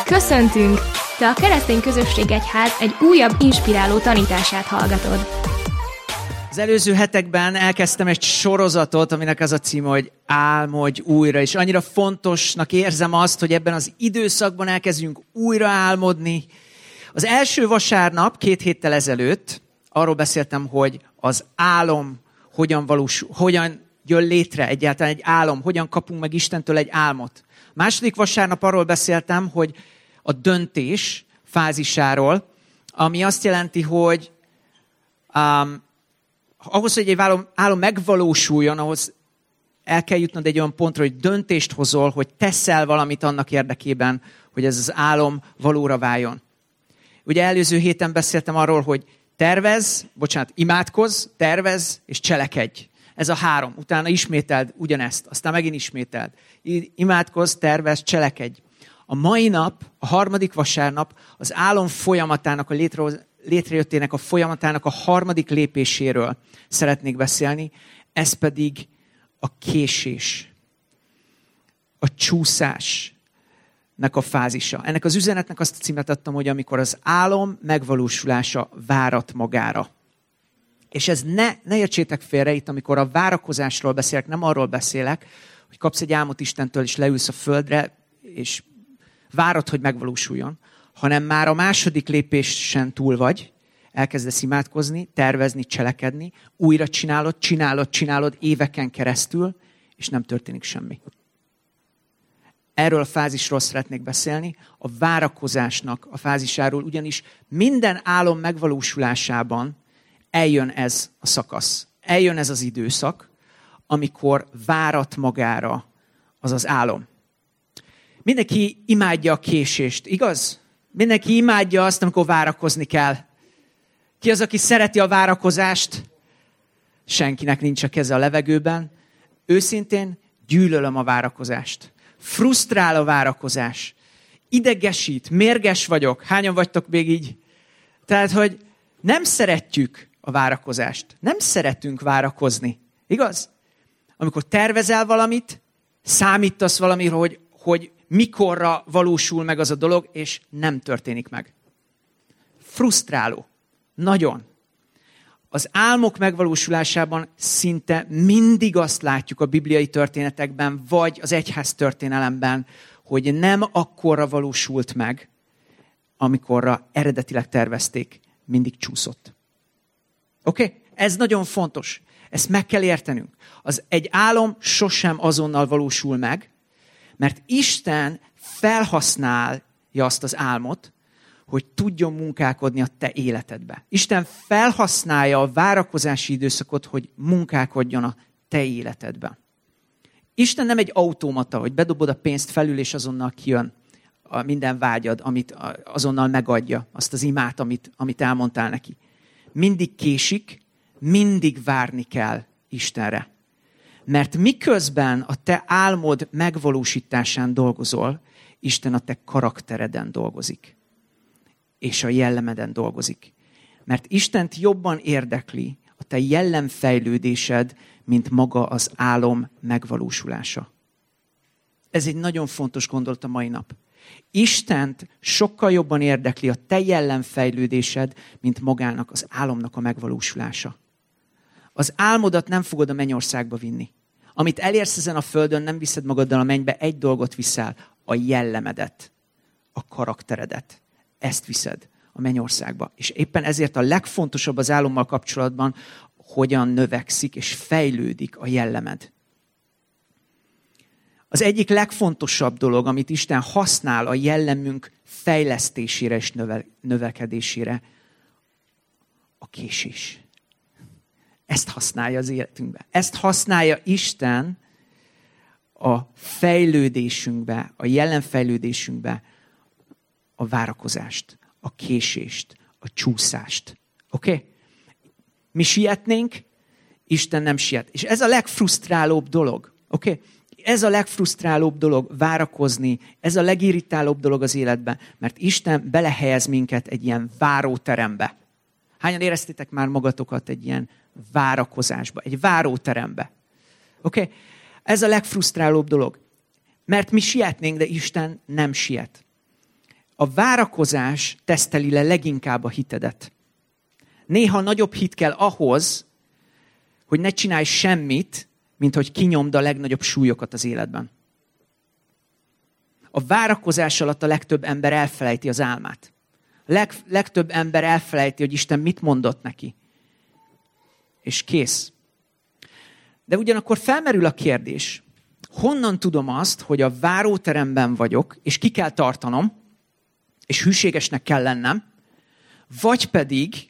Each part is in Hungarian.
Köszöntünk! Te a Keresztény Közösség Egyház egy újabb inspiráló tanítását hallgatod. Az előző hetekben elkezdtem egy sorozatot, aminek az a címe, hogy álmodj újra. És annyira fontosnak érzem azt, hogy ebben az időszakban elkezdjünk újra álmodni. Az első vasárnap, 2 héttel ezelőtt arról beszéltem, hogy az álom hogyan jön létre egyáltalán egy álom, hogyan kapunk meg Istentől egy álmot. Második vasárnap arról beszéltem, hogy a döntés fázisáról, ami azt jelenti, hogy ahhoz, hogy egy álom megvalósuljon, ahhoz el kell jutnod egy olyan pontra, hogy döntést hozol, hogy teszel valamit annak érdekében, hogy ez az álom valóra váljon. Ugye előző héten beszéltem arról, hogy imádkozz, tervezz és cselekedj. Ez a 3. Utána ismételd ugyanezt, aztán megint ismételd. Imádkozz, tervezz, cselekedj. A mai nap, a 3. vasárnap az álom folyamatának, a létrejöttének a folyamatának a 3. lépéséről szeretnék beszélni, ez pedig a késés, a csúszásnak a fázisa. Ennek az üzenetnek azt a címet adtam, hogy amikor az álom megvalósulása várat magára. És ez ne értsétek félre, itt amikor a várakozásról beszélek, nem arról beszélek, hogy kapsz egy álmot Istentől, és leülsz a földre, és várod, hogy megvalósuljon, hanem már a 2. lépésen túl vagy, elkezdesz imádkozni, tervezni, cselekedni, újra csinálod éveken keresztül, és nem történik semmi. Erről a fázisról szeretnék beszélni, a várakozásnak a fázisáról, ugyanis minden álom megvalósulásában eljön ez a szakasz, eljön ez az időszak, amikor várat magára az az álom. Mindenki imádja a késést, igaz? Mindenki imádja azt, amikor várakozni kell. Ki az, aki szereti a várakozást? Senkinek nincs a keze a levegőben. Őszintén gyűlölöm a várakozást. Frusztrál a várakozás. Idegesít, mérges vagyok. Hányan vagytok még így? Tehát, hogy nem szeretjük a várakozást. Nem szeretünk várakozni. Igaz? Amikor tervezel valamit, számítasz valamiről, hogy mikorra valósul meg az a dolog, és nem történik meg. Frusztráló. Nagyon. Az álmok megvalósulásában szinte mindig azt látjuk a bibliai történetekben, vagy az egyház történelemben, hogy nem akkorra valósult meg, amikorra eredetileg tervezték, mindig csúszott. Oké? Ez nagyon fontos. Ezt meg kell értenünk. Egy álom sosem azonnal valósul meg, mert Isten felhasználja azt az álmot, hogy tudjon munkálkodni a te életedbe. Isten felhasználja a várakozási időszakot, hogy munkálkodjon a te életedbe. Isten nem egy automata, hogy bedobod a pénzt felül, és azonnal kijön a minden vágyad, amit azonnal megadja, azt az imát, amit elmondtál neki. Mindig késik, mindig várni kell Istenre. Mert miközben a te álmod megvalósításán dolgozol, Isten a te karaktereden dolgozik. És a jellemeden dolgozik. Mert Istent jobban érdekli a te jellemfejlődésed, mint maga az álom megvalósulása. Ez egy nagyon fontos gondolat a mai nap. Istent sokkal jobban érdekli a te jellemfejlődésed, mint magának az álomnak a megvalósulása. Az álmodat nem fogod a mennyországba vinni. Amit elérsz ezen a földön, nem viszed magaddal a mennybe, egy dolgot viszel, a jellemedet, a karakteredet. Ezt viszed a mennyországba. És éppen ezért a legfontosabb az álommal kapcsolatban, hogyan növekszik és fejlődik a jellemed. Az egyik legfontosabb dolog, amit Isten használ a jellemünk fejlesztésére és növekedésére, a késés. Ezt használja az életünkben. Ezt használja Isten a fejlődésünkbe, a jelenfejlődésünkbe, a várakozást, a késést, a csúszást. Oké? Mi sietnénk, Isten nem siet. És ez a legfrusztrálóbb dolog. Oké? Ez a legfrusztrálóbb dolog várakozni, ez a legirritálóbb dolog az életben, mert Isten belehelyez minket egy ilyen váróterembe. Hányan éreztétek már magatokat egy ilyen várakozásba, egy váróterembe? Oké? Ez a legfrusztrálóbb dolog. Mert mi sietnénk, de Isten nem siet. a várakozás teszteli le leginkább a hitedet. Néha nagyobb hit kell ahhoz, hogy ne csinálj semmit, mint hogy kinyomd a legnagyobb súlyokat az életben. A várakozás alatt a legtöbb ember elfelejti az álmát. Legtöbb ember elfelejti, hogy Isten mit mondott neki. És kész. De ugyanakkor felmerül a kérdés, honnan tudom azt, hogy a váróteremben vagyok, és ki kell tartanom, és hűségesnek kell lennem, vagy pedig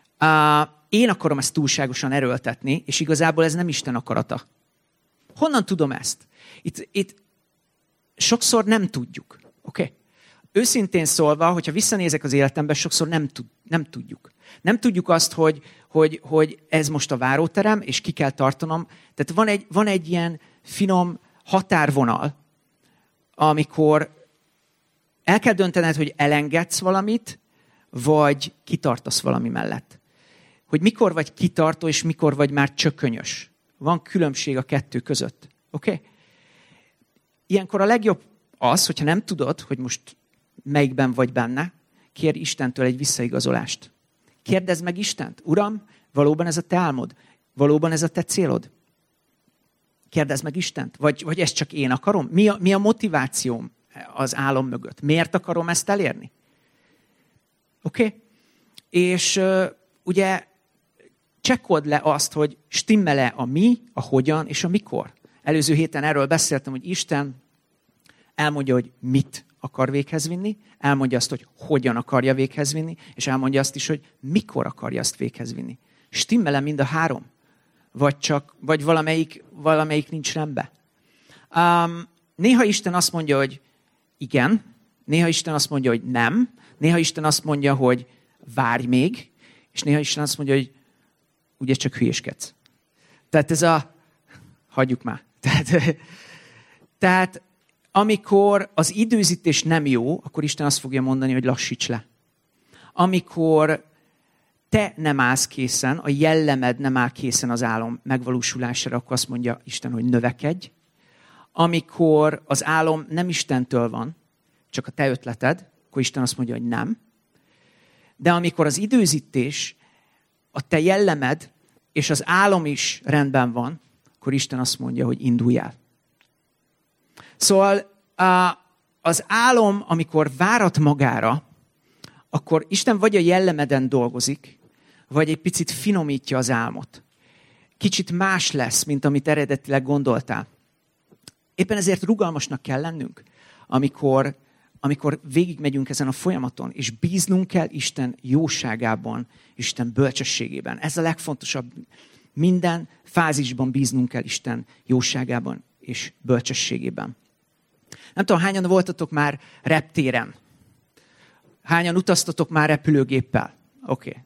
én akarom ezt túlságosan erőltetni, és igazából ez nem Isten akarata. Honnan tudom ezt? Itt sokszor nem tudjuk. Okay? Őszintén szólva, hogyha visszanézek az életembe, sokszor nem tudjuk. Nem tudjuk azt, hogy ez most a váróterem, és ki kell tartanom. Tehát van egy ilyen finom határvonal, amikor el kell döntened, hogy elengedsz valamit, vagy kitartasz valami mellett. Hogy mikor vagy kitartó, és mikor vagy már csökönyös. Van különbség a kettő között. Okay? Ilyenkor a legjobb az, hogyha nem tudod, hogy most melyikben vagy benne, kérj Istentől egy visszaigazolást. Kérdezd meg Istent. Uram, valóban ez a te álmod? Valóban ez a te célod? Kérdezd meg Istent. Vagy ezt csak én akarom? Mi a motivációm az álom mögött? Miért akarom ezt elérni? Oké? És ugye csekkold le azt, hogy stimmel-e a mi, a hogyan és a mikor. Előző héten erről beszéltem, hogy Isten elmondja, hogy mit akar véghez vinni, elmondja azt, hogy hogyan akarja véghez vinni, és elmondja azt is, hogy mikor akarja azt véghez vinni. Stimmel-e mind a három? Vagy valamelyik nincs rendben? Néha Isten azt mondja, hogy igen, néha Isten azt mondja, hogy nem, néha Isten azt mondja, hogy várj még, és néha Isten azt mondja, hogy ugye csak hülyéskedsz. Tehát hagyjuk már. Tehát amikor az időzítés nem jó, akkor Isten azt fogja mondani, hogy lassíts le. Amikor te nem állsz készen, a jellemed nem áll készen az álom megvalósulására, akkor azt mondja Isten, hogy növekedj. Amikor az álom nem Istentől van, csak a te ötleted, akkor Isten azt mondja, hogy nem. De amikor az időzítés, a te jellemed és az álom is rendben van, akkor Isten azt mondja, hogy indulj el. Szóval az álom, amikor várat magára, akkor Isten vagy a jellemeden dolgozik, vagy egy picit finomítja az álmot. Kicsit más lesz, mint amit eredetileg gondoltál. Éppen ezért rugalmasnak kell lennünk, amikor végigmegyünk ezen a folyamaton, és bíznunk kell Isten jóságában, Isten bölcsességében. Ez a legfontosabb. Minden fázisban bíznunk kell Isten jóságában és bölcsességében. Nem tudom, hányan voltatok már reptéren? Hányan utaztatok már repülőgéppel? Oké.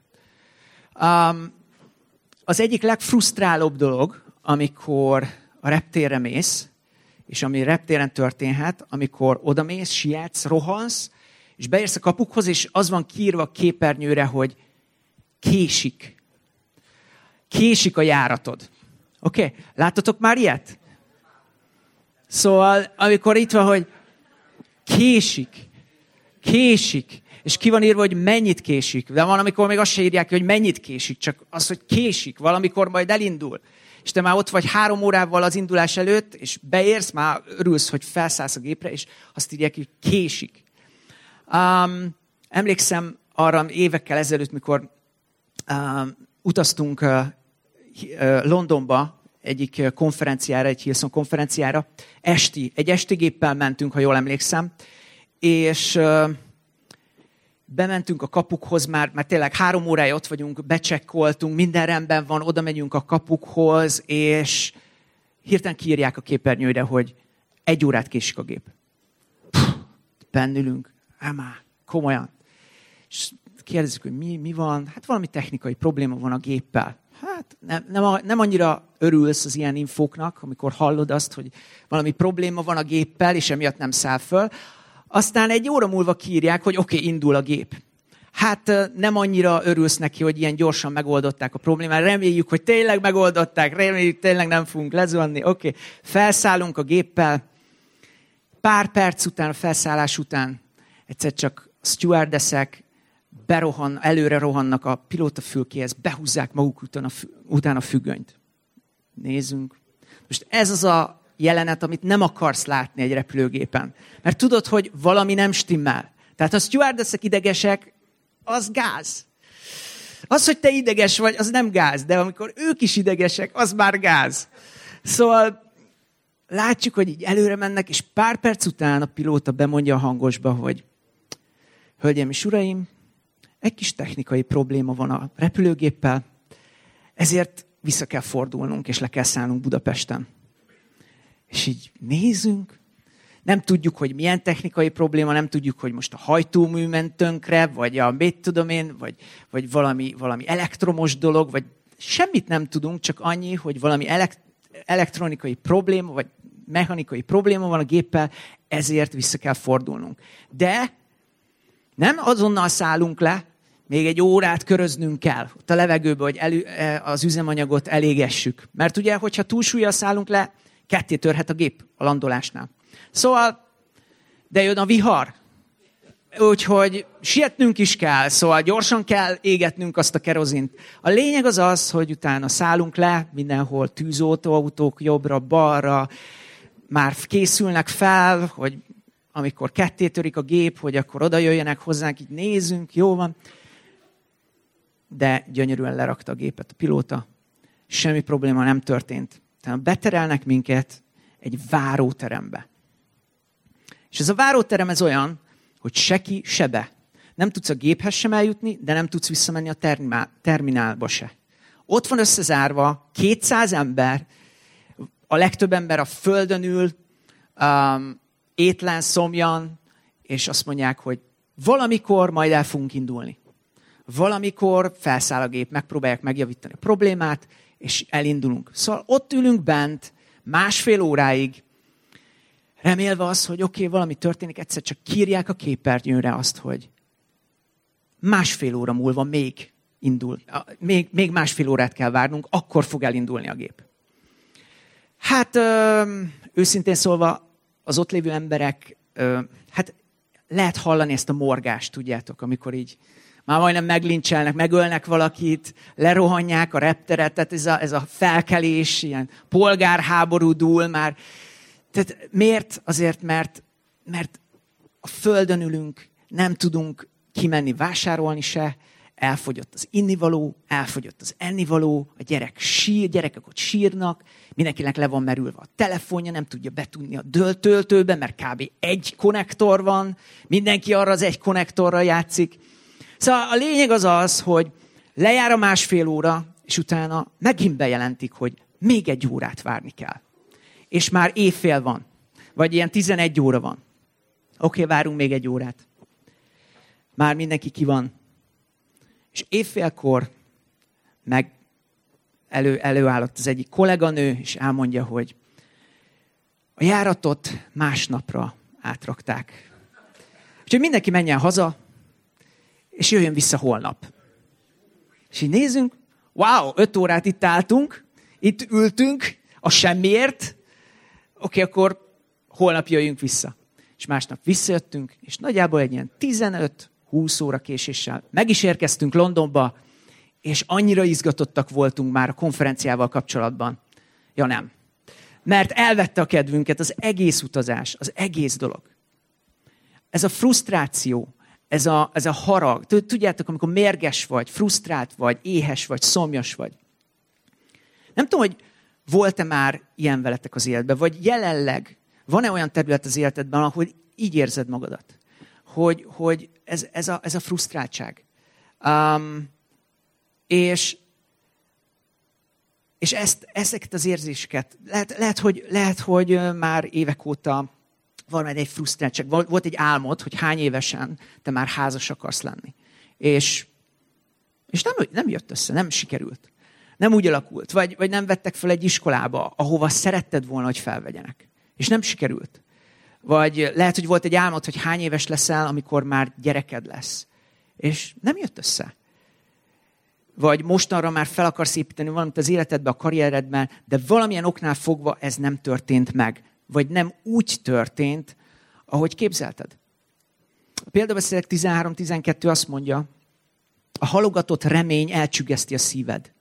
Az egyik legfrusztrálóbb dolog, amikor a reptérre mész, és ami reptéren történhet, amikor odamész, sietsz, rohansz, és beérsz a kapukhoz, és az van kiírva a képernyőre, hogy késik. Késik a járatod. Oké? Láttatok már ilyet? Szóval, amikor itt van, hogy késik, és ki van írva, hogy mennyit késik. De van, amikor még azt se írják, hogy mennyit késik, csak az, hogy késik, valamikor majd elindul. És te már ott vagy 3 órával az indulás előtt, és beérsz, már örülsz, hogy felszállsz a gépre, és azt írják, hogy késik. Emlékszem arra évekkel ezelőtt, mikor utaztunk Londonba, egyik konferenciára, egy Hillsong konferenciára. Egy esti géppel mentünk, ha jól emlékszem, és bementünk a kapukhoz, már tényleg 3 órája ott vagyunk, becsekkoltunk, minden rendben van, oda megyünk a kapukhoz, és hirtelen kiírják a képernyőre, hogy 1 órát késik a gép. Bennülünk, már komolyan. És kérdezzük, hogy mi van? Hát valami technikai probléma van a géppel. Hát nem annyira örülsz az ilyen infóknak, amikor hallod azt, hogy valami probléma van a géppel, és emiatt nem száll föl. Aztán 1 óra múlva kiírják, hogy oké, indul a gép. Hát nem annyira örülsz neki, hogy ilyen gyorsan megoldották a problémát. Reméljük, hogy tényleg megoldották, reméljük, tényleg nem fogunk lezuhanni. Oké, felszállunk a géppel. Pár perc után, a felszállás után egyszer csak stewardessek előre rohannak a pilótafülkéhez, behúzzák maguk után a függönyt. Nézzünk. Most ez az a jelenet, amit nem akarsz látni egy repülőgépen. Mert tudod, hogy valami nem stimmel. Tehát ha a stewardessek idegesek, az gáz. Az, hogy te ideges vagy, az nem gáz, de amikor ők is idegesek, az már gáz. Szóval látjuk, hogy így előre mennek, és pár perc után a pilóta bemondja a hangosba, hogy hölgyeim és uraim, egy kis technikai probléma van a repülőgéppel, ezért vissza kell fordulnunk, és le kell szállnunk Budapesten. És így nézünk, nem tudjuk, hogy milyen technikai probléma, nem tudjuk, hogy most a hajtómű ment tönkre, vagy a mit tudom én, vagy valami elektromos dolog, vagy semmit nem tudunk, csak annyi, hogy valami elektronikai probléma, vagy mechanikai probléma van a géppel, ezért vissza kell fordulnunk. De nem azonnal szállunk le, még egy órát köröznünk kell ott a levegőbe, hogy az üzemanyagot elégessük. Mert ugye, hogyha túlsúllyal szállunk le, ketté törhet a gép a landolásnál. Szóval, de jön a vihar. Úgyhogy sietnünk is kell, szóval gyorsan kell égetnünk azt a kerozint. A lényeg az az, hogy utána szállunk le, mindenhol tűzoltóautók jobbra-balra, már készülnek fel, hogy amikor ketté törik a gép, hogy akkor oda jöjjenek hozzánk, így nézünk, jó van. De gyönyörűen lerakta a gépet a pilóta, semmi probléma nem történt. Tehát beterelnek minket egy váróterembe. És ez a váróterem ez olyan, hogy se ki, se be. Nem tudsz a géphez sem eljutni, de nem tudsz visszamenni a terminálba se. Ott van összezárva 200 ember, a legtöbb ember a földön ül, étlen, szomjan, és azt mondják, hogy valamikor majd el fogunk indulni. Valamikor felszáll a gép, megpróbálják megjavítani a problémát, és elindulunk. Szóval ott ülünk bent 1,5 óráig, remélve azt, hogy oké, valami történik, egyszer csak kiírják a képernyőre azt, hogy 1,5 óra múlva még indul. Még 1,5 órát kell várnunk, akkor fog elindulni a gép. Hát őszintén szólva, az ott lévő emberek, hát lehet hallani ezt a morgást, tudjátok, amikor így már majdnem meglincselnek, megölnek valakit, lerohanják a repteret, tehát ez a felkelés, ilyen polgárháború dúl már. Tehát miért? Azért, mert a földön ülünk, nem tudunk kimenni vásárolni se, elfogyott az innivaló, elfogyott az ennivaló, a gyerekek ott sírnak, mindenkinek le van merülve a telefonja, nem tudja betudni a töltőbe, mert kb. 1 konnektor van, mindenki arra az 1 konnektorral játszik. Szóval a lényeg az az, hogy lejár a 1,5 óra, és utána megint bejelentik, hogy még 1 órát várni kell. És már éjfél van, vagy ilyen 11 óra van. Oké, várunk még 1 órát. Már mindenki ki van. És éjfélkor meg előállott az egyik kolléganő, és elmondja, hogy a járatot másnapra átrakták. Úgyhogy mindenki menjen haza, és jöjjön vissza holnap. És így nézzünk, wow, 5 órát itt álltunk, itt ültünk, a semmiért, oké, akkor holnap jöjjünk vissza. És másnap visszajöttünk, és nagyjából egy ilyen 15-20 óra késéssel meg is érkeztünk Londonba, és annyira izgatottak voltunk már a konferenciával kapcsolatban. Ja nem. Mert elvette a kedvünket az egész utazás, az egész dolog. Ez a frusztráció, ez a harag. Tudjátok, amikor mérges vagy, frusztrált vagy, éhes vagy, szomjas vagy. Nem tudom, hogy volt-e már ilyen veletek az életben, vagy jelenleg van-e olyan terület az életedben, ahol így érzed magadat, hogy ez a frusztráltság. És ezeket az érzéseket, lehet, hogy már évek óta van egy frusztráltság. Volt egy álmod, hogy hány évesen te már házas akarsz lenni. És nem jött össze, nem sikerült. Nem úgy alakult. Vagy nem vettek fel egy iskolába, ahova szeretted volna, hogy felvegyenek. És nem sikerült. Vagy lehet, hogy volt egy álmod, hogy hány éves leszel, amikor már gyereked lesz. És nem jött össze. Vagy mostanra már fel akarsz építeni valamit az életedbe, a karrieredben, de valamilyen oknál fogva ez nem történt meg. Vagy nem úgy történt, ahogy képzelted. A Példabeszédek 13-12 azt mondja, a halogatott remény elcsüggeszti a szíved.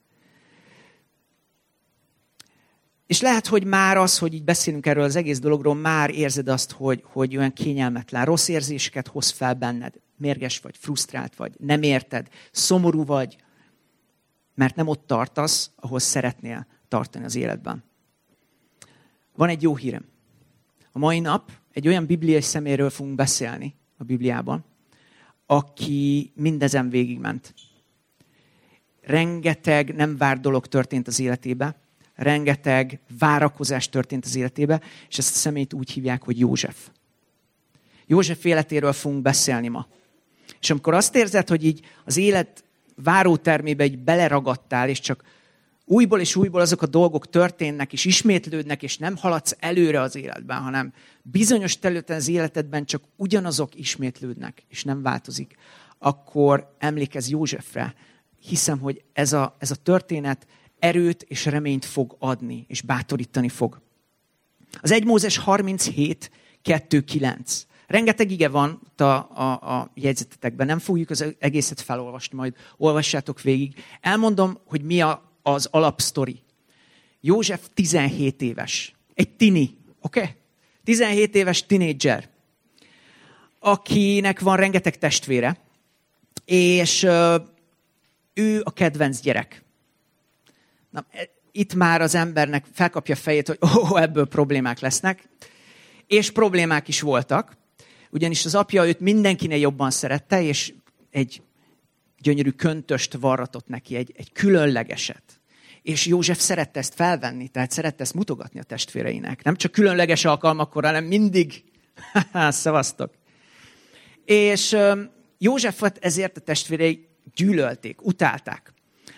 És lehet, hogy már az, hogy így beszélünk erről az egész dologról, már érzed azt, hogy olyan kényelmetlen, rossz érzéseket hoz fel benned. Mérges vagy, frusztrált vagy, nem érted, szomorú vagy, mert nem ott tartasz, ahol szeretnél tartani az életben. Van egy jó hírem. A mai nap egy olyan bibliai személyről fogunk beszélni a Bibliában, aki mindezen végigment. Rengeteg nem várt dolog történt az életébe, rengeteg várakozás történt az életébe, és ezt a személyt úgy hívják, hogy József. József életéről fogunk beszélni ma. És amikor azt érzed, hogy így az élet várótermébe így beleragadtál, és csak újból és újból azok a dolgok történnek, és ismétlődnek, és nem haladsz előre az életben, hanem bizonyos területen az életedben csak ugyanazok ismétlődnek, és nem változik, akkor emlékezz Józsefre. Hiszem, hogy ez a történet erőt és reményt fog adni, és bátorítani fog. Az 1 Mózes 37:2-9. Rengeteg ige van a jegyzetetekben, nem fogjuk az egészet felolvasni, majd olvassátok végig. Elmondom, hogy mi az alapsztori. József 17 éves, egy tini, oké? 17 éves tinédzser, akinek van rengeteg testvére, és ő a kedvenc gyerek. Na, itt már az embernek felkapja a fejét, hogy ebből problémák lesznek, és problémák is voltak, ugyanis az apja őt mindenkinél jobban szerette, és egy gyönyörű köntöst varratott neki, egy különlegeset. És József szerette ezt felvenni, tehát szerette ezt mutogatni a testvéreinek. Nem csak különleges alkalmakkor, hanem mindig. Szevasztok. És Józsefet ezért a testvérei gyűlölték, utálták.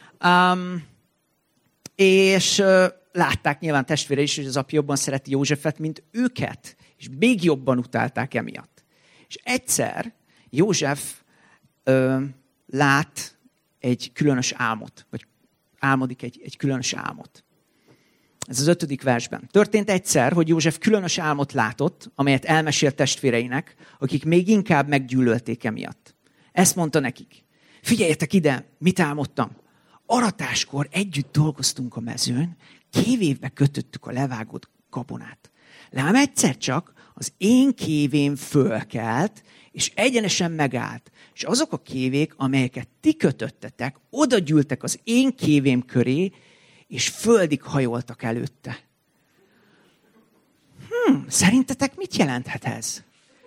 És látták nyilván testvérei is, hogy az apja jobban szereti Józsefet, mint őket. És még jobban utálták emiatt. És egyszer József lát egy különös álmot, vagy álmodik egy különös álmot. Ez az 5. versben. Történt egyszer, hogy József különös álmot látott, amelyet elmesélt testvéreinek, akik még inkább meggyűlölték emiatt. Ezt mondta nekik. Figyeljetek ide, mit álmodtam. Aratáskor együtt dolgoztunk a mezőn, kévévbe kötöttük a levágott gabonát. Lám egyszer csak az én kévém fölkelt, és egyenesen megállt. És azok a kévék, amelyeket ti kötöttetek, oda gyűltek az én kévém köré, és földig hajoltak előtte. Szerintetek mit jelenthet ez?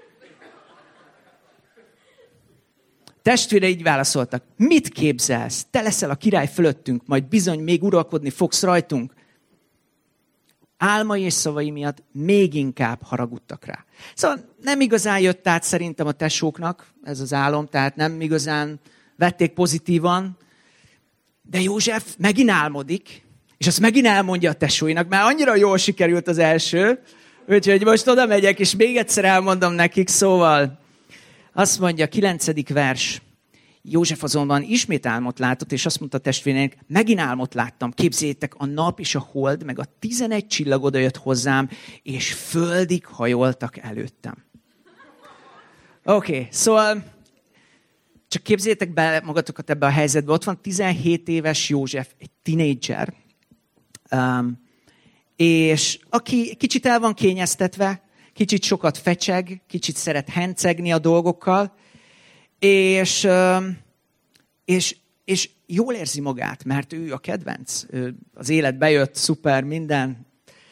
Testvére így válaszoltak. Mit képzelsz? Te leszel a király fölöttünk, majd bizony még uralkodni fogsz rajtunk. Álmai és szavai miatt még inkább haragudtak rá. Szóval nem igazán jött át szerintem a tesóknak ez az álom, tehát nem igazán vették pozitívan, de József megint álmodik, és azt megint elmondja a tesóinak, mert annyira jól sikerült az első, úgyhogy most oda megyek, és még egyszer elmondom nekik, szóval azt mondja, 9. vers. József azonban ismét álmot látott, és azt mondta a testvéreinek, megint álmot láttam, képzeljétek, a nap és a hold, meg a 11 csillag odajött hozzám, és földig hajoltak előttem. Oké, szóval csak képzeljétek be magatokat ebbe a helyzetbe. Ott van 17 éves József, egy tinédzser, és aki kicsit el van kényeztetve, kicsit sokat fecseg, kicsit szeret hencegni a dolgokkal, és jól érzi magát, mert ő a kedvenc. Az élet bejött, szuper, minden.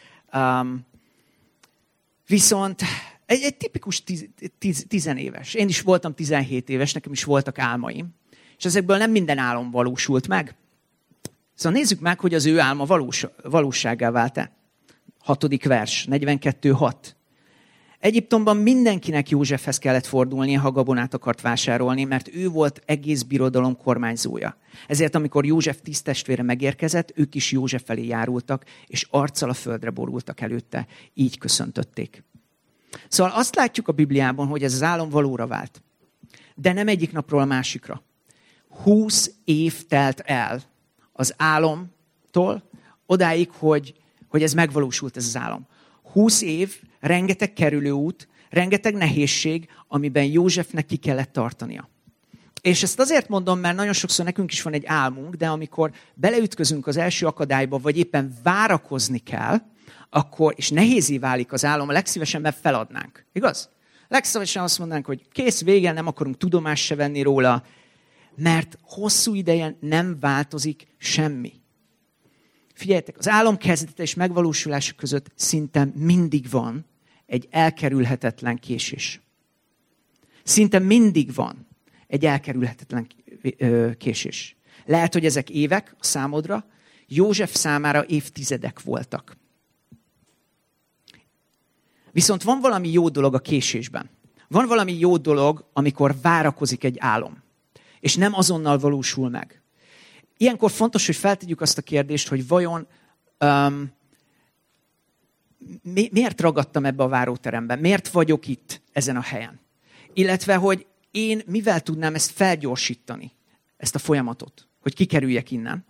Viszont egy tipikus 10 éves. Én is voltam 17 éves, nekem is voltak álmaim. És ezekből nem minden álom valósult meg. Szóval nézzük meg, hogy az ő álma valósággá vált-e. 6. vers, 42.6. Egyiptomban mindenkinek Józsefhez kellett fordulnia, ha gabonát akart vásárolni, mert ő volt egész birodalom kormányzója. Ezért, amikor József 10 testvére megérkezett, ők is József felé járultak, és arccal a földre borultak előtte. Így köszöntötték. Szóval azt látjuk a Bibliában, hogy ez az álom valóra vált. De nem egyik napról a másikra. 20 év telt el az álomtól, odáig, hogy ez megvalósult ez az álom. 20 év, rengeteg kerülőút, Rengeteg nehézség, amiben Józsefnek ki kellett tartania. És ezt azért mondom, mert nagyon sokszor nekünk is van egy álmunk, de amikor beleütközünk az első akadályba, vagy éppen várakozni kell, akkor, és nehézé válik az álom, a legszívesebben feladnánk. Igaz? Legszívesebben azt mondanánk, hogy kész, vége, nem akarunk tudomást se venni róla, mert hosszú ideje nem változik semmi. Figyeljetek, az álom kezdete és megvalósulása között szinte mindig van egy elkerülhetetlen késés. Szinte mindig van egy elkerülhetetlen késés. Lehet, hogy ezek évek a számodra, József számára évtizedek voltak. Viszont van valami jó dolog a késésben. Van valami jó dolog, amikor várakozik egy álom, és nem azonnal valósul meg. Ilyenkor fontos, hogy feltegyük azt a kérdést, hogy vajon miért ragadtam ebbe a váróteremben? Miért vagyok itt ezen a helyen? Illetve, hogy én mivel tudnám ezt felgyorsítani, ezt a folyamatot, hogy kikerüljek innen?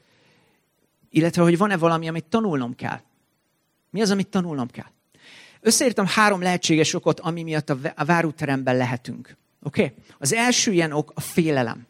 Illetve, hogy van-e valami, amit tanulnom kell? Mi az, amit tanulnom kell? Összeírtam 3 lehetséges okot, ami miatt a váróteremben lehetünk. Okay? Az első ilyen ok a félelem.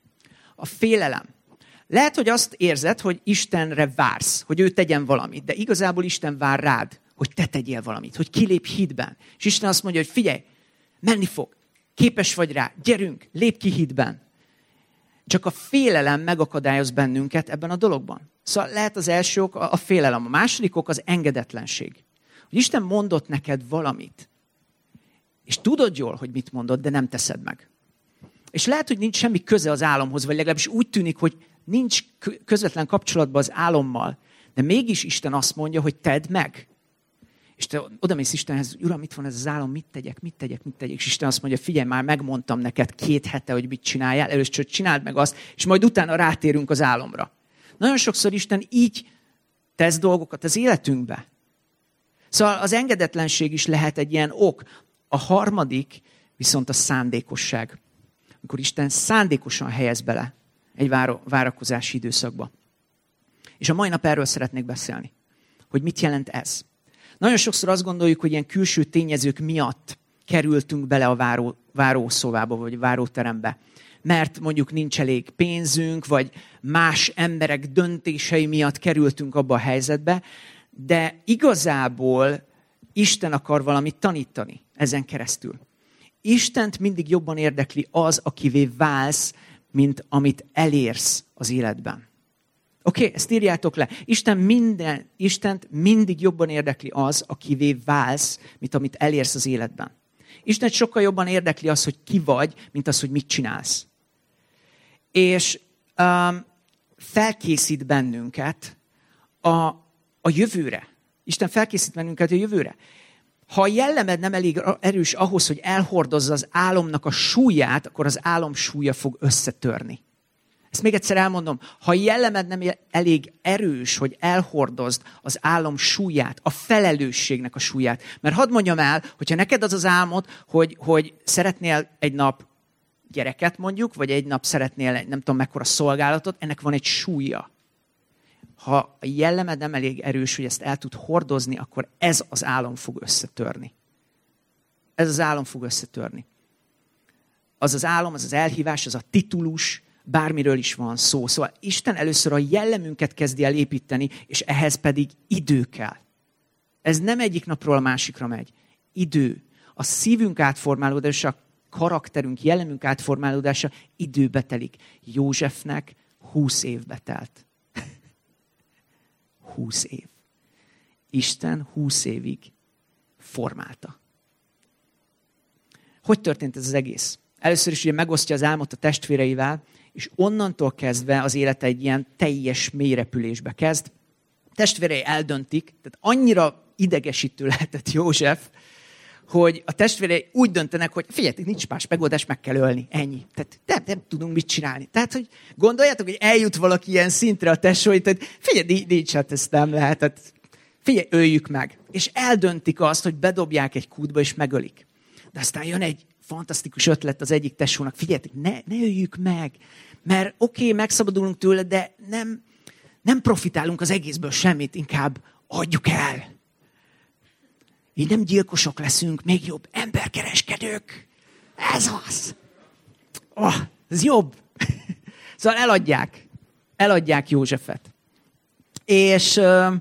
A félelem. Lehet, hogy azt érzed, hogy Istenre vársz, hogy ő tegyen valamit, de igazából Isten vár rád, hogy te tegyél valamit, hogy kilépj hitben. És Isten azt mondja, hogy figyelj, menni fog, képes vagy rá, gyerünk, lépj ki hitben. Csak a félelem megakadályoz bennünket ebben a dologban. Szóval lehet az első ok a félelem, a második ok az engedetlenség. Hogy Isten mondott neked valamit, és tudod jól, hogy mit mondott, de nem teszed meg. És lehet, hogy nincs semmi köze az álomhoz, vagy legalábbis úgy tűnik, hogy nincs közvetlen kapcsolatban az álommal, de mégis Isten azt mondja, hogy tedd meg. És te odamész Istenhez, Uram, mit van ez az álom, mit tegyek. És Isten azt mondja, figyelj, már megmondtam neked 2 hete, hogy mit csináljál, először csináld meg azt, és majd utána rátérünk az álomra. Nagyon sokszor Isten így tesz dolgokat az életünkbe. Szóval az engedetlenség is lehet egy ilyen ok. A harmadik viszont a szándékosság. Amikor Isten szándékosan helyez bele egy várakozási időszakba. És a mai nap erről szeretnék beszélni. Hogy mit jelent ez? Nagyon sokszor azt gondoljuk, hogy ilyen külső tényezők miatt kerültünk bele a várószobába, vagy váróterembe. Mert mondjuk nincs elég pénzünk, vagy más emberek döntései miatt kerültünk abba a helyzetbe, de igazából Isten akar valamit tanítani ezen keresztül. Istent mindig jobban érdekli az, akivé válsz, mint amit elérsz az életben. Oké, ezt írjátok le. Istent mindig jobban érdekli az, akivé válsz, mint amit elérsz az életben. Istent sokkal jobban érdekli az, hogy ki vagy, mint az, hogy mit csinálsz. És felkészít bennünket a jövőre. Isten felkészít bennünket a jövőre. Ha a jellemed nem elég erős ahhoz, hogy elhordozza az álomnak a súlyát, akkor az álom súlya fog összetörni. Ezt még egyszer elmondom. Ha a jellemed nem elég erős, hogy elhordozd az álom súlyát, a felelősségnek a súlyát. Mert hadd mondjam el, hogyha neked az az álmod, hogy szeretnél egy nap gyereket mondjuk, vagy egy nap szeretnél nem tudom mekkora szolgálatot, ennek van egy súlya. Ha a jellemed nem elég erős, hogy ezt el tud hordozni, akkor ez az álom fog összetörni. Ez az álom fog összetörni. Az az álom, az az elhívás, az a titulus, bármiről is van szó. Szóval Isten először a jellemünket kezdi el építeni, és ehhez pedig idő kell. Ez nem egyik napról a másikra megy. Idő. A szívünk átformálódása, a karakterünk, jellemünk átformálódása időbe telik. Józsefnek 20 évbe telt. 20 év. Isten 20 évig formálta. Hogy történt ez az egész? Először is ugye megosztja az álmot a testvéreivel, és onnantól kezdve az élete egy ilyen teljes mélyrepülésbe kezd. A testvérei eldöntik, tehát annyira idegesítő lehetett József, hogy a testvérei úgy döntenek, hogy figyeljetek, nincs más megoldás, meg kell ölni. Ennyi. Tehát nem tudunk mit csinálni. Tehát, hogy gondoljátok, hogy eljut valaki ilyen szintre a tesói, tehát figyelj, nincs, hát ezt nem lehet. Tehát, figyelj, öljük meg. És eldöntik azt, hogy bedobják egy kútba, és megölik. De aztán jön egy fantasztikus ötlet az egyik tesónak. Figyeljetek, ne öljük meg, mert oké, megszabadulunk tőle, de nem profitálunk az egészből semmit, inkább adjuk el. így nem gyilkosok leszünk, még jobb, emberkereskedők. Ez az. Oh, ez jobb. Szóval eladják Józsefet. És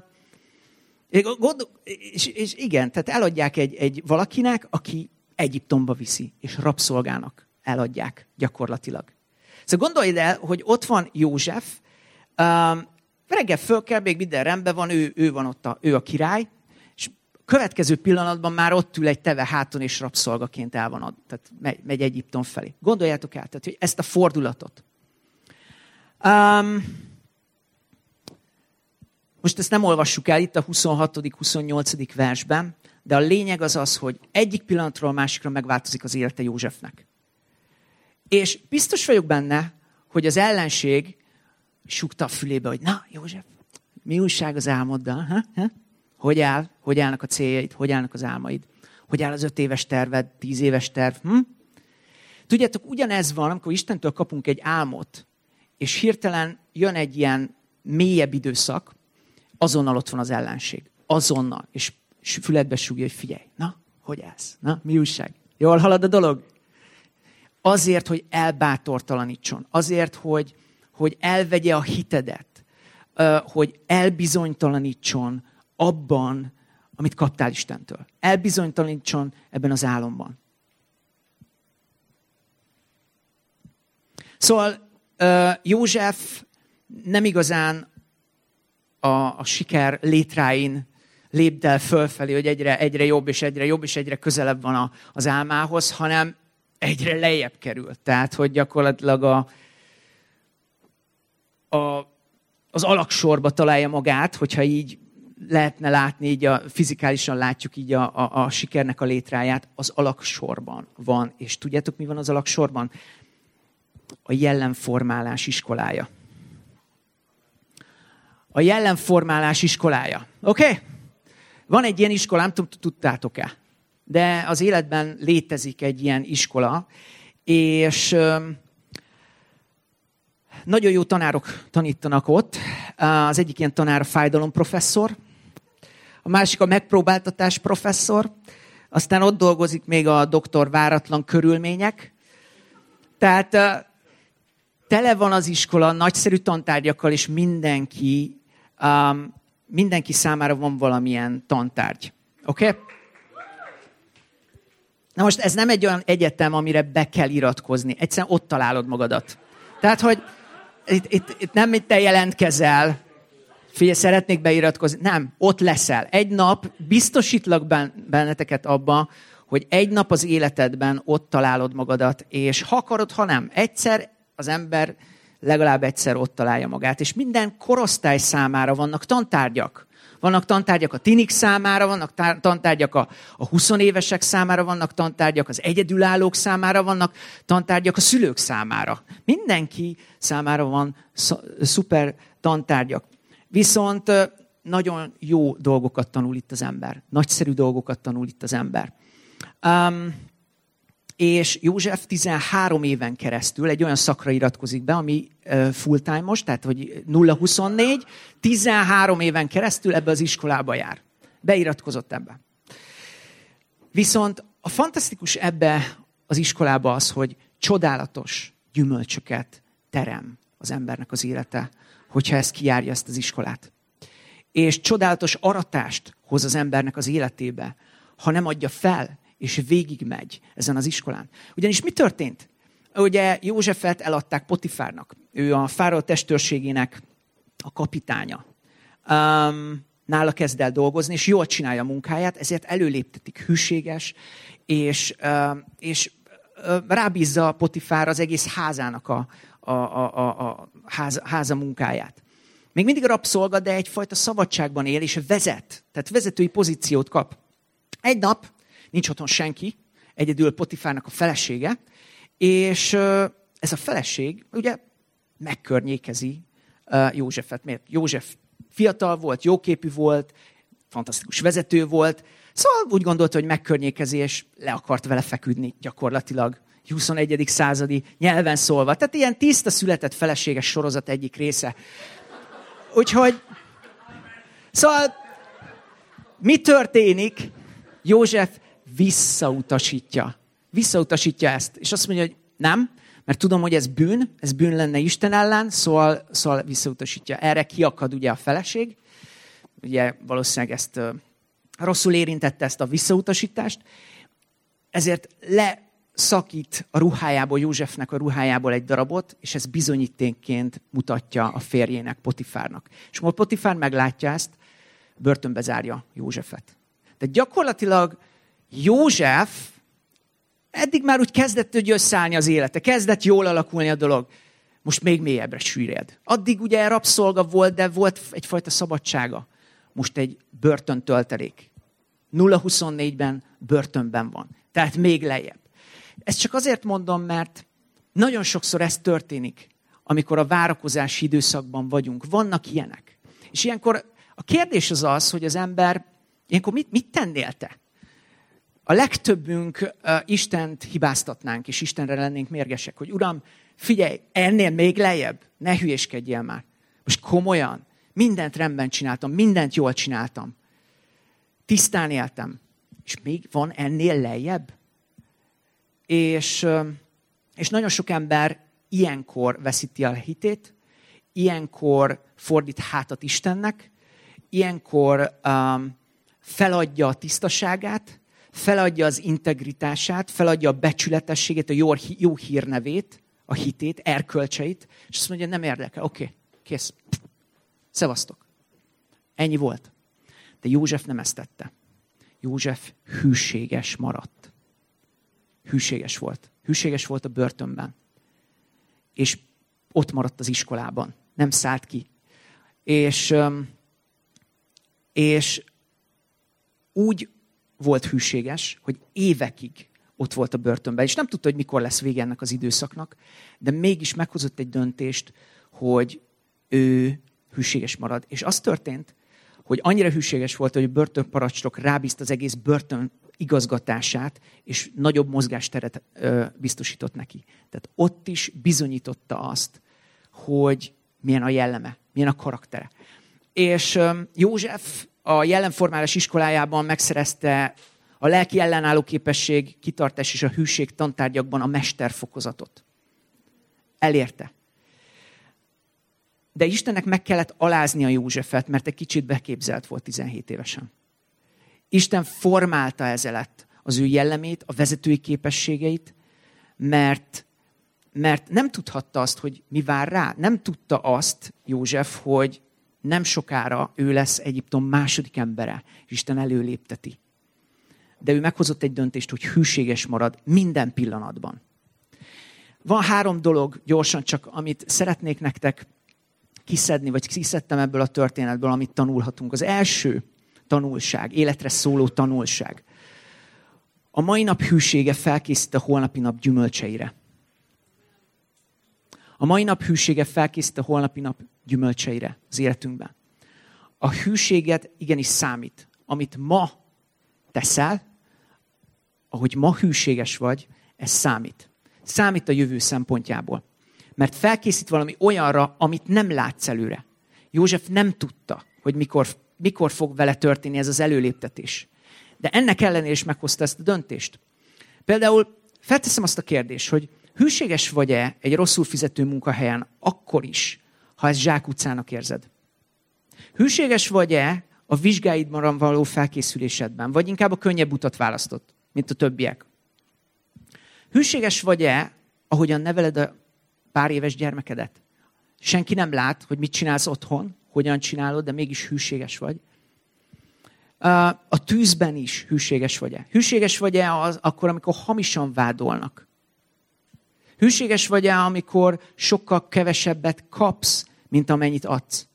igen, tehát eladják egy valakinek, aki Egyiptomba viszi, és rabszolgának eladják gyakorlatilag. Szóval gondolj el, hogy ott van József, reggel föl kell, még minden rendben van, ő van ott, ő a király, és következő pillanatban már ott ül egy teve háton, és rabszolgaként el van, tehát megy Egyiptom felé. Gondoljátok el, tehát, hogy ezt a fordulatot. Most ezt nem olvassuk el itt a 26.-28. versben, de a lényeg az, hogy egyik pillanatról a másikra megváltozik az élete Józsefnek. És biztos vagyok benne, hogy az ellenség súgta a fülébe, hogy na, József, mi újság az álmoddal? Hogy áll? Hogy állnak a céljaid? Hogy állnak az álmaid? Hogy áll az 5 éves terved, 10 éves terv? Tudjátok, ugyanez van, amikor Istentől kapunk egy álmot, és hirtelen jön egy ilyen mélyebb időszak, azonnal ott van az ellenség. Azonnal. És füledbe súgja, hogy figyelj, na, hogy állsz? Na, mi újság? Jól halad a dolog? Azért, hogy elbátortalanítson. Azért, hogy elvegye a hitedet. Hogy elbizonytalanítson abban, amit kaptál Istentől. Elbizonytalanítson ebben az álomban. Szóval József nem igazán a siker létráin lépd el fölfelé, hogy egyre jobb és egyre közelebb van az álmához, hanem egyre lejjebb kerül. Tehát, hogy gyakorlatilag az alagsorba találja magát, hogyha így lehetne látni, így fizikálisan látjuk így a sikernek a létráját, az alagsorban van. És tudjátok, mi van az alagsorban? A jellemformálás iskolája. A jellemformálás iskolája. Oké? Van egy ilyen iskola, nem tudom, tudtátok-e? De az életben létezik egy ilyen iskola, és nagyon jó tanárok tanítanak ott. Az egyik ilyen tanár a fájdalomprofesszor, a másik a megpróbáltatás professzor, aztán ott dolgozik még a doktor váratlan körülmények. Tehát tele van az iskola nagyszerű tantárgyakkal, és mindenki számára van valamilyen tantárgy. Oké? Okay? Na most ez nem egy olyan egyetem, amire be kell iratkozni. Egyszerűen ott találod magadat. Tehát, hogy itt nem te jelentkezel, figyelj, szeretnék beiratkozni. Nem, ott leszel. Egy nap biztosítlak benneteket abba, hogy egy nap az életedben ott találod magadat, és ha akarod, ha nem, egyszer az ember legalább egyszer ott találja magát. És minden korosztály számára vannak tantárgyak. Vannak tantárgyak a tinik számára, vannak tantárgyak a 20 évesek számára, vannak tantárgyak az egyedülállók számára, vannak tantárgyak a szülők számára. Mindenki számára van szuper tantárgyak. Viszont nagyon jó dolgokat tanul itt az ember. Nagyszerű dolgokat tanul itt az ember. És József 13 éven keresztül egy olyan szakra iratkozik be, ami full-time-os, tehát hogy 0-24, 13 éven keresztül ebbe az iskolába jár. Beiratkozott ebbe. Viszont a fantasztikus ebbe az iskolába az, hogy csodálatos gyümölcsöket terem az embernek az élete, hogyha ezt kijárja, ezt az iskolát. És csodálatos aratást hoz az embernek az életébe, ha nem adja fel, és végigmegy ezen az iskolán. Ugyanis mi történt? Ugye Józsefet eladták Potifárnak. Ő a fáraó testőrségének a kapitánya. Nála kezd el dolgozni, és jól csinálja a munkáját, ezért előléptetik, hűséges, és rábízza Potifár az egész házának a háza munkáját. Még mindig a rabszolga, de egyfajta szabadságban él, és vezet. Tehát vezetői pozíciót kap. Egy nap nincs otthon senki, egyedül Potifárnak a felesége, és ez a feleség ugye megkörnyékezi Józsefet. Miért? József fiatal volt, jóképű volt, fantasztikus vezető volt, szóval úgy gondolta, hogy megkörnyékezi, és le akart vele feküdni gyakorlatilag 21. századi nyelven szólva. Tehát ilyen tiszta született feleséges sorozat egyik része. Úgyhogy, szóval mi történik? József visszautasítja. Visszautasítja ezt. És azt mondja, hogy nem, mert tudom, hogy ez bűn lenne Isten ellen, szóval visszautasítja. Erre kiakad ugye a feleség. Ugye valószínűleg ezt rosszul érintette ezt a visszautasítást. Ezért leszakít a ruhájából, Józsefnek a ruhájából egy darabot, és ez bizonyítékként mutatja a férjének, Potifárnak. És amikor Potifár meglátja ezt, börtönbe zárja Józsefet. De gyakorlatilag József eddig már úgy kezdett összeállni az élete, kezdett jól alakulni a dolog. Most még mélyebbre süllyed. Addig ugye rabszolga volt, de volt egyfajta szabadsága. Most egy börtöntöltelék. 0-24-ben börtönben van. Tehát még lejjebb. Ezt csak azért mondom, mert nagyon sokszor ez történik, amikor a várakozási időszakban vagyunk. Vannak ilyenek. És ilyenkor a kérdés az, hogy az ember, ilyenkor mit tennél te? A legtöbbünk Istent hibáztatnánk, és Istenre lennénk mérgesek, hogy Uram, figyelj, ennél még lejjebb, ne hülyéskedjél már. Most komolyan, mindent rendben csináltam, mindent jól csináltam. Tisztán éltem. És még van ennél lejjebb? És nagyon sok ember ilyenkor veszíti a hitét, ilyenkor fordít hátat Istennek, ilyenkor feladja a tisztaságát, feladja az integritását, feladja a becsületességét, a jó hírnevét, a hitét, erkölcseit, és azt mondja, nem érdekel. Oké, kész. Szevasztok. Ennyi volt. De József nem ezt tette. József hűséges maradt. Hűséges volt. Hűséges volt a börtönben. És ott maradt az iskolában. Nem szállt ki. És úgy volt hűséges, hogy évekig ott volt a börtönben. És nem tudta, hogy mikor lesz vége ennek az időszaknak, de mégis meghozott egy döntést, hogy ő hűséges marad. És az történt, hogy annyira hűséges volt, hogy a börtönparancsnok rábízta az egész börtön igazgatását, és nagyobb mozgásteret biztosított neki. Tehát ott is bizonyította azt, hogy milyen a jelleme, milyen a karaktere. És József a jellemformálás iskolájában megszerezte a lelki ellenálló képesség, kitartás és a hűség tantárgyakban a mesterfokozatot. Elérte. De Istennek meg kellett aláznia Józsefet, mert egy kicsit beképzelt volt 17 évesen. Isten formálta ezelőtt az ő jellemét, a vezetői képességeit, mert nem tudhatta azt, hogy mi vár rá. Nem tudta azt József, hogy nem sokára ő lesz Egyiptom második embere, és Isten előlépteti. De ő meghozott egy döntést, hogy hűséges marad minden pillanatban. Van 3 dolog, gyorsan csak, amit szeretnék nektek kiszedni, vagy kiszedtem ebből a történetből, amit tanulhatunk. Az első tanulság, életre szóló tanulság. A mai nap hűsége felkészít a holnapi nap gyümölcseire. A mai nap hűsége felkészít a holnapi nap gyümölcseire az életünkben. A hűséget igenis számít. Amit ma teszel, ahogy ma hűséges vagy, ez számít. Számít a jövő szempontjából. Mert felkészít valami olyanra, amit nem látsz előre. József nem tudta, hogy mikor fog vele történni ez az előléptetés. De ennek ellenére is meghozta ezt a döntést. Például felteszem azt a kérdést, hogy hűséges vagy-e egy rosszul fizető munkahelyen akkor is, ha ezt zsákutcának érzed? Hűséges vagy-e a vizsgáidban való felkészülésedben, vagy inkább a könnyebb utat választott, mint a többiek? Hűséges vagy-e, ahogyan neveled a pár éves gyermekedet? Senki nem lát, hogy mit csinálsz otthon, hogyan csinálod, de mégis hűséges vagy. A tűzben is hűséges vagy-e? Hűséges vagy-e akkor, amikor hamisan vádolnak? Hűséges vagy-e, amikor sokkal kevesebbet kapsz, mint amennyit adsz?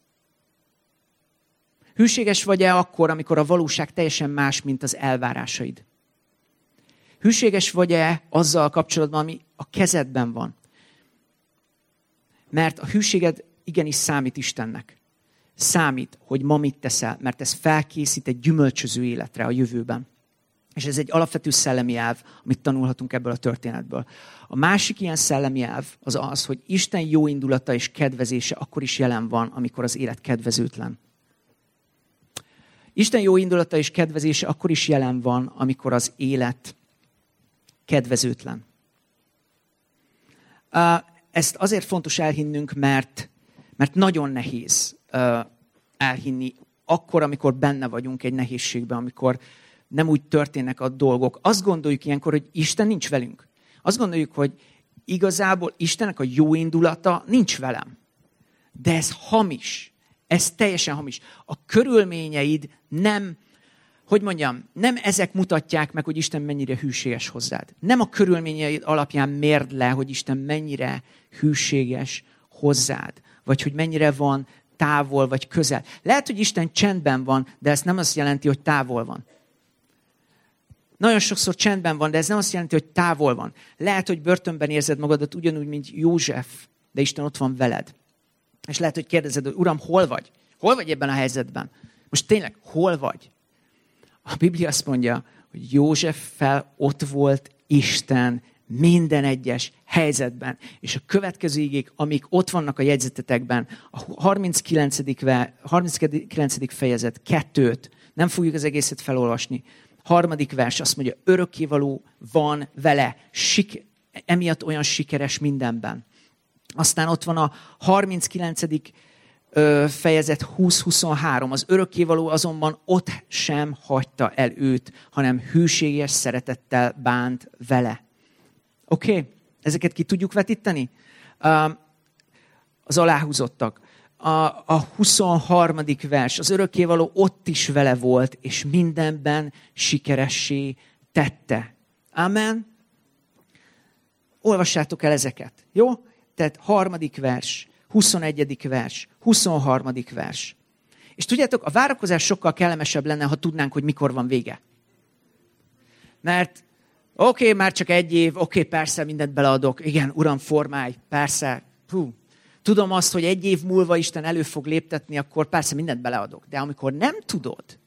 Hűséges vagy-e akkor, amikor a valóság teljesen más, mint az elvárásaid? Hűséges vagy-e azzal kapcsolatban, ami a kezedben van? Mert a hűséged igenis számít Istennek. Számít, hogy ma mit teszel, mert ez felkészít egy gyümölcsöző életre a jövőben. És ez egy alapvető szellemi elv, amit tanulhatunk ebből a történetből. A másik ilyen szellemi elv az, hogy Isten jó indulata és kedvezése akkor is jelen van, amikor az élet kedvezőtlen. Isten jó indulata és kedvezése akkor is jelen van, amikor az élet kedvezőtlen. Ezt azért fontos elhinnünk, mert nagyon nehéz elhinni akkor, amikor benne vagyunk egy nehézségben, amikor nem úgy történnek a dolgok. Azt gondoljuk ilyenkor, hogy Isten nincs velünk. Azt gondoljuk, hogy igazából Istennek a jó indulata nincs velem. De ez hamis. Ez teljesen hamis. A körülményeid nem ezek mutatják meg, hogy Isten mennyire hűséges hozzád. Nem a körülményeid alapján mérd le, hogy Isten mennyire hűséges hozzád. Vagy hogy mennyire van távol vagy közel. Lehet, hogy Isten csendben van, de ez nem azt jelenti, hogy távol van. Nagyon sokszor csendben van, de ez nem azt jelenti, hogy távol van. Lehet, hogy börtönben érzed magadat ugyanúgy, mint József, de Isten ott van veled. És lehet, hogy kérdezed, hogy Uram, hol vagy? Hol vagy ebben a helyzetben? Most tényleg, hol vagy? A Biblia azt mondja, hogy Józseffel ott volt Isten minden egyes helyzetben. És a következő igék, amik ott vannak a jegyzetetekben, a 39. fejezet 2-t, nem fogjuk az egészet felolvasni. 3. vers azt mondja, örökkévaló van vele, emiatt olyan sikeres mindenben. Aztán ott van a 39. fejezet 20-23. Az örökkévaló azonban ott sem hagyta el őt, hanem hűséges szeretettel bánt vele. Oké? Ezeket ki tudjuk vetíteni? Az aláhúzottak. A 23. vers, az örökkévaló ott is vele volt, és mindenben sikeressé tette. Amen? Olvassátok el ezeket, jó? Tehát 3. vers, 21. vers, 23. vers. És tudjátok, a várakozás sokkal kellemesebb lenne, ha tudnánk, hogy mikor van vége. Mert oké, már csak 1 év, persze mindent beleadok, igen, Uram, formálj, persze, tudom azt, hogy 1 év múlva Isten elő fog léptetni, akkor persze mindent beleadok. De amikor nem tudod.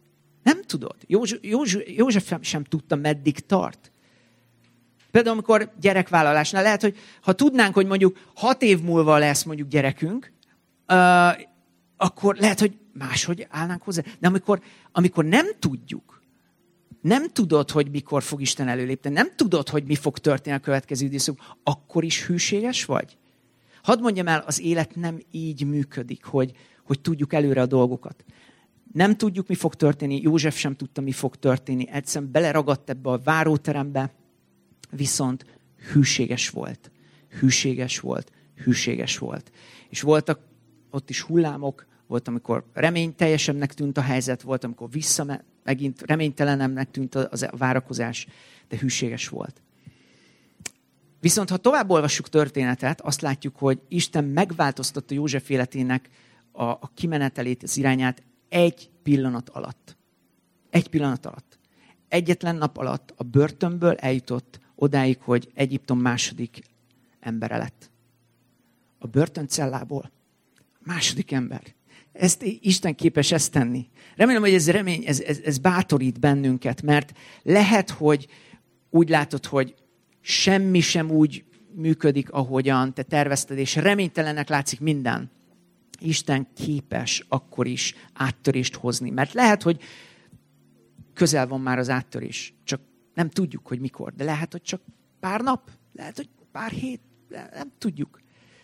József sem tudta, meddig tart. Például amikor gyerekvállalásnál lehet, hogy ha tudnánk, hogy mondjuk 6 év múlva lesz mondjuk gyerekünk, akkor lehet, hogy máshogy állnánk hozzá. De amikor nem tudjuk, nem tudod, hogy mikor fog Isten előlépni, nem tudod, hogy mi fog történni a következő időszakban, akkor is hűséges vagy? Hadd mondjam el, az élet nem így működik, hogy tudjuk előre a dolgokat. Nem tudjuk, mi fog történni, József sem tudta, mi fog történni. Egyszerűen beleragadt ebbe a váróterembe, viszont hűséges volt. És voltak ott is hullámok, volt, amikor reményteljesebbnek tűnt a helyzet, volt, amikor megint reménytelenebbnek tűnt a várakozás, de hűséges volt. Viszont ha tovább olvassuk történetet, azt látjuk, hogy Isten megváltoztatta József életének a kimenetelét, az irányát 1 pillanat alatt. 1 pillanat alatt. Egyetlen nap alatt a börtönből eljutott odáig, hogy Egyiptom második embere lett. A börtöncellából második ember. Isten képes ezt tenni. Remélem, hogy ez bátorít bennünket, mert lehet, hogy úgy látod, hogy semmi sem úgy működik, ahogyan te tervezted, és reménytelenek látszik minden. Isten képes akkor is áttörést hozni. Mert lehet, hogy közel van már az áttörés, csak nem tudjuk, hogy mikor. De lehet, hogy csak pár nap, lehet, hogy pár hét, nem tudjuk.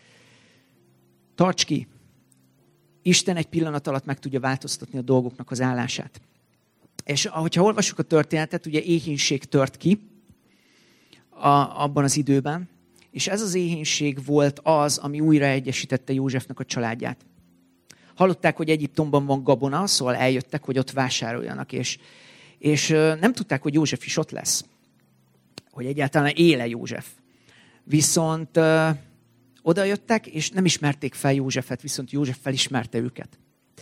Tarts ki! Isten 1 pillanat alatt meg tudja változtatni a dolgoknak az állását. És ahogyha olvassuk a történetet, ugye éhínség tört ki abban az időben, és ez az éhínség volt az, ami újra egyesítette Józsefnek a családját. Hallották, hogy Egyiptomban van gabona, szóval eljöttek, hogy ott vásároljanak, és nem tudták, hogy József is ott lesz. Hogy egyáltalán éle József. Viszont oda jöttek, és nem ismerték fel Józsefet, viszont József felismerte őket.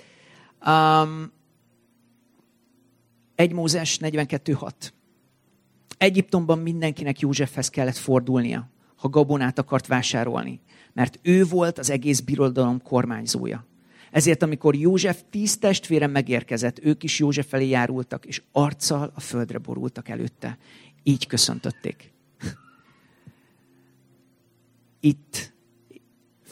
1 Mózes 42.6. Egyiptomban mindenkinek Józsefhez kellett fordulnia, ha gabonát akart vásárolni, mert ő volt az egész birodalom kormányzója. Ezért, amikor József 10 testvére megérkezett, ők is József elé járultak, és arccal a földre borultak előtte. Így köszöntötték. Itt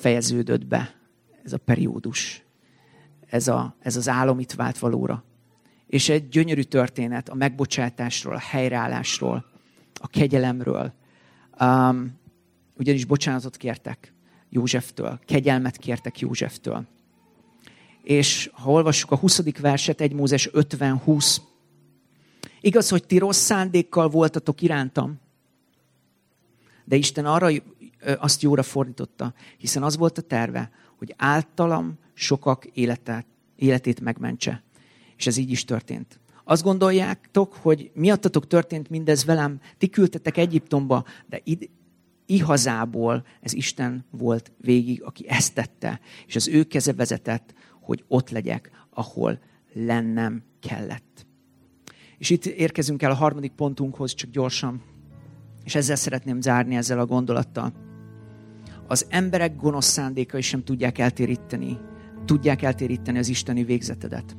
fejeződött be ez a periódus. Ez az álom itt vált valóra. És egy gyönyörű történet a megbocsátásról, a helyreállásról, a kegyelemről. Ugyanis bocsánatot kértek Józseftől, kegyelmet kértek Józseftől. És ha olvassuk a 20. verset, 1 Mózes 50-20. Igaz, hogy ti rossz szándékkal voltatok irántam, de Isten arra azt jóra fordította, hiszen az volt a terve, hogy általam sokak életét megmentse. És ez így is történt. Azt gondoljátok, hogy miattatok történt mindez velem, ti küldtetek Egyiptomba, de igazából ez Isten volt végig, aki ezt tette, és az ő keze vezetett, hogy ott legyek, ahol lennem kellett. És itt érkezünk el a harmadik pontunkhoz, csak gyorsan, és ezzel szeretném zárni, ezzel a gondolattal. Az emberek gonosz szándékai sem tudják eltéríteni az isteni végzetedet.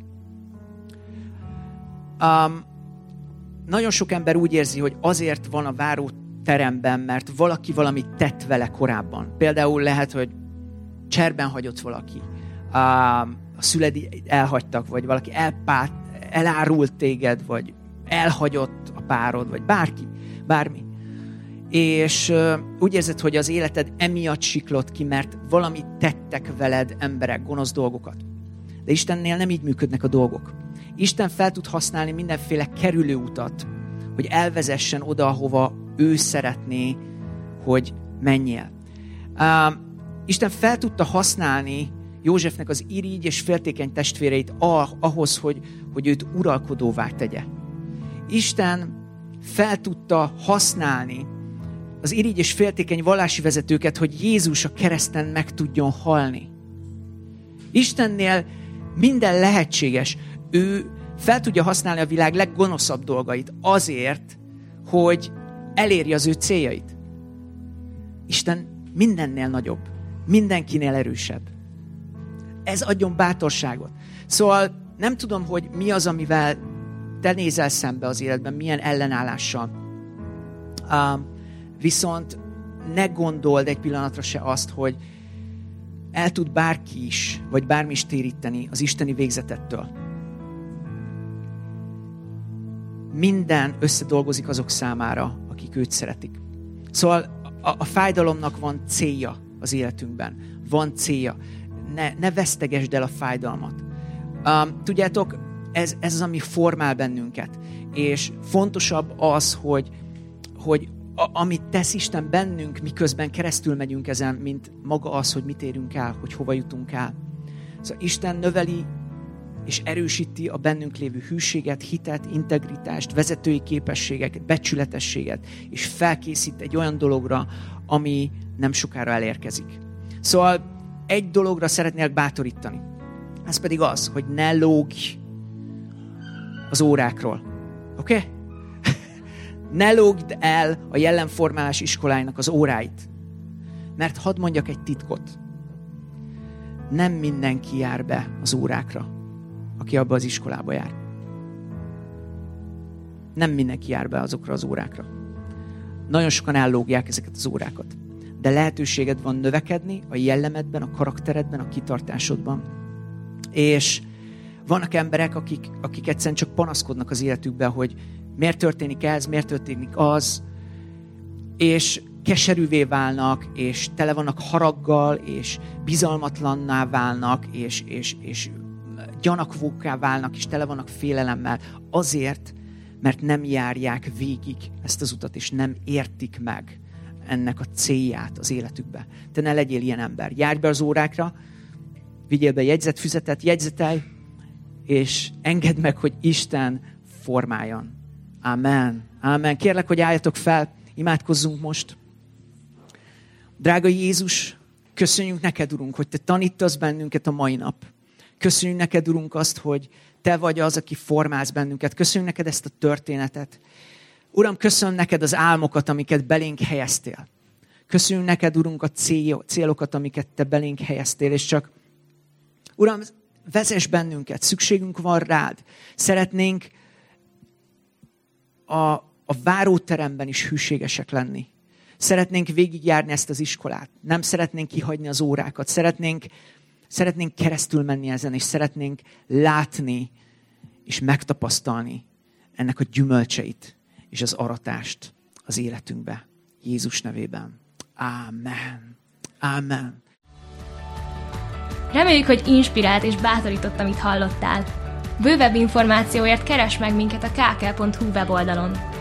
Nagyon sok ember úgy érzi, hogy azért van a váróteremben, mert valaki valamit tett vele korábban. Például lehet, hogy cserben hagyott valaki, a szüleid elhagytak, vagy valaki elárult téged, vagy elhagyott a párod, vagy bármi. És úgy érzed, hogy az életed emiatt siklott ki, mert valamit tettek veled emberek, gonosz dolgokat. De Istennél nem így működnek a dolgok. Isten fel tud használni mindenféle kerülőutat, hogy elvezessen oda, ahova ő szeretné, hogy menjél. Isten fel tudta használni Józsefnek az irigy és féltékeny testvéreit ahhoz, hogy őt uralkodóvá tegye. Isten fel tudta használni az irigy és féltékeny vallási vezetőket, hogy Jézus a kereszten meg tudjon halni. Istennél minden lehetséges. Ő fel tudja használni a világ leggonoszabb dolgait azért, hogy elérje az ő céljait. Isten mindennél nagyobb, mindenkinél erősebb. Ez adjon bátorságot. Szóval nem tudom, hogy mi az, amivel te nézel szembe az életben, milyen ellenállással. Viszont ne gondold egy pillanatra se azt, hogy el tud bárki is, vagy bármi is téríteni az isteni végzetettől. Minden összedolgozik azok számára, akik őt szeretik. Szóval a fájdalomnak van célja az életünkben. Van célja. Ne vesztegesd el a fájdalmat. Tudjátok, ez az, ami formál bennünket. És fontosabb az, hogy amit tesz Isten bennünk, miközben keresztül megyünk ezen, mint maga az, hogy mit érünk el, hogy hova jutunk el. Szóval Isten növeli és erősíti a bennünk lévő hűséget, hitet, integritást, vezetői képességeket, becsületességet, és felkészít egy olyan dologra, ami nem sokára elérkezik. Szóval egy dologra szeretnélek bátorítani. Ez pedig az, hogy ne lógj az órákról. Oké? Okay? Ne lógd el a jellemformálás iskoláinak az óráit. Mert hadd mondjak egy titkot. Nem mindenki jár be az órákra, aki abba az iskolába jár. Nem mindenki jár be azokra az órákra. Nagyon sokan ellógják ezeket az órákat. De lehetőséged van növekedni a jellemedben, a karakteredben, a kitartásodban. És vannak emberek, akik egyszerűen csak panaszkodnak az életükben, hogy miért történik ez, miért történik az, és keserűvé válnak, és tele vannak haraggal, és bizalmatlanná válnak, és gyanakvókká válnak, és tele vannak félelemmel, azért, mert nem járják végig ezt az utat, és nem értik meg ennek a célját az életükbe. Te ne legyél ilyen ember. Járj be az órákra, vigyél be jegyzetfüzetet, jegyzetelj, és engedd meg, hogy Isten formáljon. Amen. Amen. Kérlek, hogy álljatok fel, imádkozzunk most. Drága Jézus, köszönjük neked, Urunk, hogy te tanítasz bennünket a mai nap. Köszönjük neked, Urunk, azt, hogy te vagy az, aki formálsz bennünket. Köszönjük neked ezt a történetet. Uram, köszönöm neked az álmokat, amiket belénk helyeztél. Köszönjük neked, Urunk, a célokat, amiket te belénk helyeztél, és csak, Uram, vezess bennünket, szükségünk van rád. Szeretnénk a váróteremben is hűségesek lenni. Szeretnénk végigjárni ezt az iskolát. Nem szeretnénk kihagyni az órákat. Szeretnénk keresztül menni ezen, és szeretnénk látni és megtapasztalni ennek a gyümölcseit és az aratást az életünkbe. Jézus nevében. Ámen. Ámen. Reméljük, hogy inspirált és bátorított, amit hallottál. Bővebb információért keresd meg minket a kk.hu weboldalon.